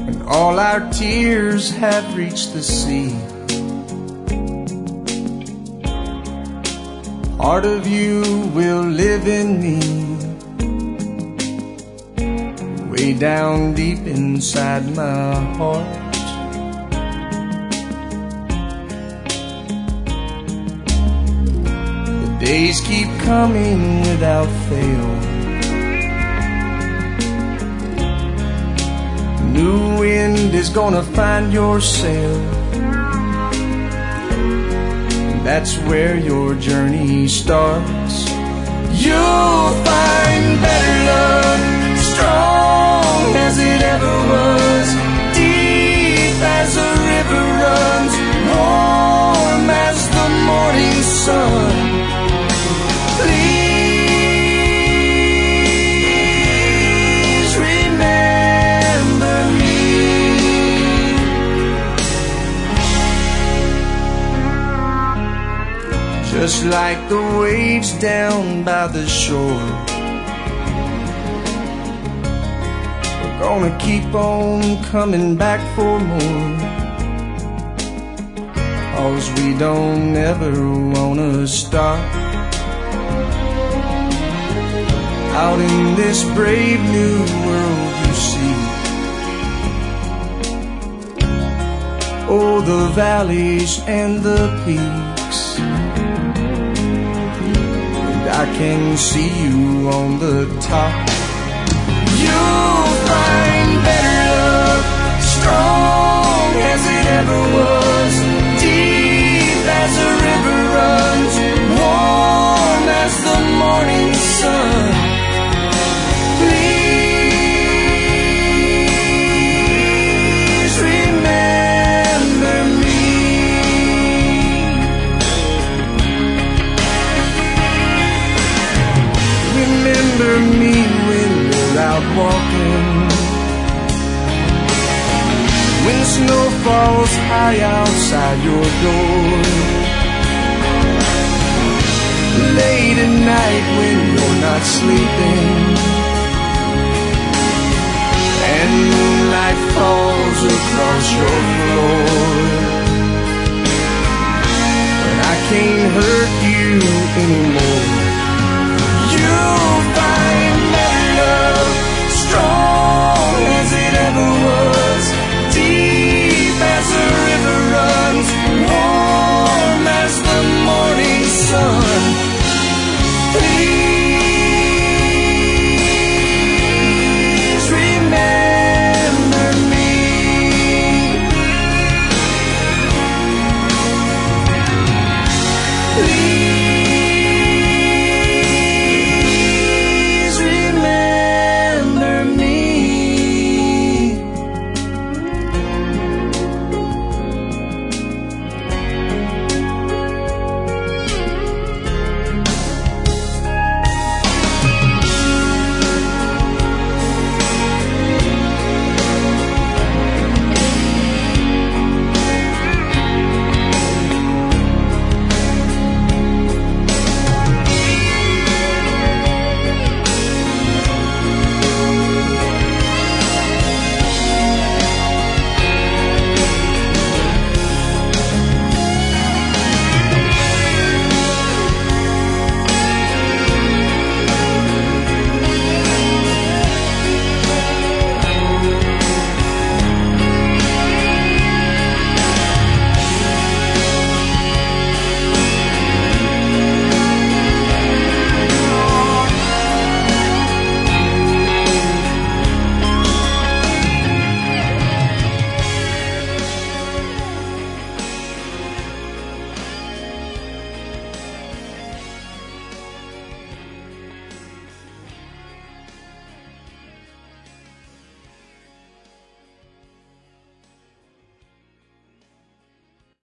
and all our tears have reached the sea. Part of you will live in me, way down deep inside my heart. The days keep coming without fail. New wind is gonna find your sail. That's where your journey starts. You'll find better love, strong as it ever was, deep as a river runs, warm as the morning sun. Please remember me. Just like the waves down by the shore, we're gonna keep on coming back for more, 'cause we don't ever wanna stop. Out in this brave new world you see, oh, the valleys and the peaks, I can see you on the top. You'll find better love, strong as it ever was, deep as a river runs, warm as the morning sun. Please remember me. Remember me when you're out walking, when snow falls high outside your door, late at night when you're not sleeping, and moonlight falls across your floor. But I can't hurt you anymore.